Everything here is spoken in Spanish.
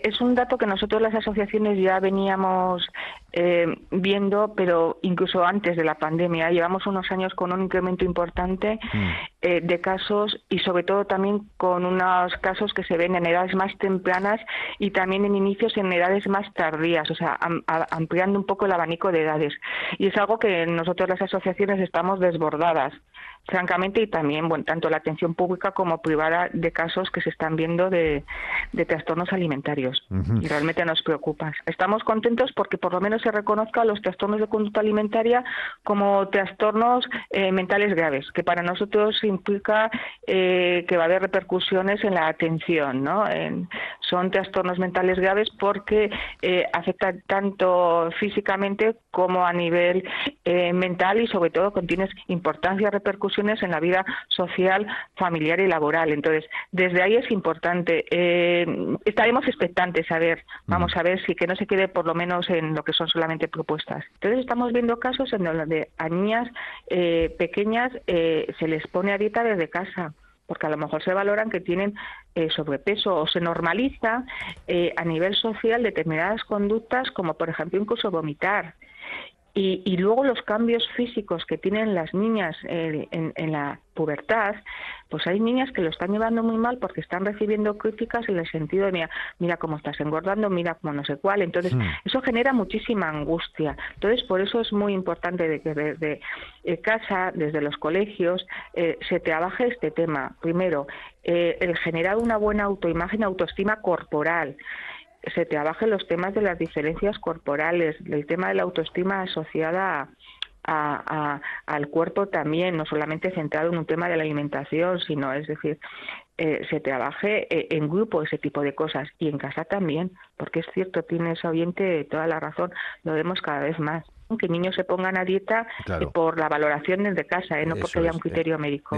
es un dato que nosotros las asociaciones ya veníamos viendo, pero incluso antes de la pandemia. Llevamos unos años con un incremento importante de casos y sobre todo también con unos casos que se ven en edades más tempranas y también en inicios en edades más tardías, o sea, ampliando un poco el abanico de edades. Y es algo que nosotros las asociaciones estamos desbordadas, francamente, y también, bueno, tanto la atención pública como privada de casos que se están viendo de trastornos alimentarios. Ujú. Y realmente nos preocupa. Estamos contentos porque por lo menos se reconozca los trastornos de conducta alimentaria como trastornos mentales graves, que para nosotros implica que va a haber repercusiones en la atención, ¿no? Son trastornos mentales graves porque afectan tanto físicamente como a nivel mental y sobre todo contienen importantes repercusiones en la vida social, familiar y laboral. Entonces, desde ahí es importante. Estaremos expectantes a ver, vamos a ver si que no se quede por lo menos en lo que son solamente propuestas. Entonces, estamos viendo casos en donde a niñas pequeñas se les pone a dieta desde casa, porque a lo mejor se valoran que tienen sobrepeso o se normaliza a nivel social determinadas conductas como por ejemplo incluso vomitar. Y luego los cambios físicos que tienen las niñas en la pubertad, pues hay niñas que lo están llevando muy mal porque están recibiendo críticas en el sentido de mira cómo estás engordando, mira cómo no sé cuál. Entonces, eso genera muchísima angustia. Entonces, por eso es muy importante de que desde casa, desde los colegios, se trabaje este tema. Primero, el generar una buena autoimagen, autoestima corporal. Se trabajen los temas de las diferencias corporales, el tema de la autoestima asociada al cuerpo también, no solamente centrado en un tema de la alimentación, sino, es decir, se trabaje en grupo ese tipo de cosas y en casa también, porque es cierto, tiene ese oyente toda la razón, lo vemos cada vez más. Que niños se pongan a dieta Claro. por la valoración desde casa, no porque Eso haya es. un criterio médico.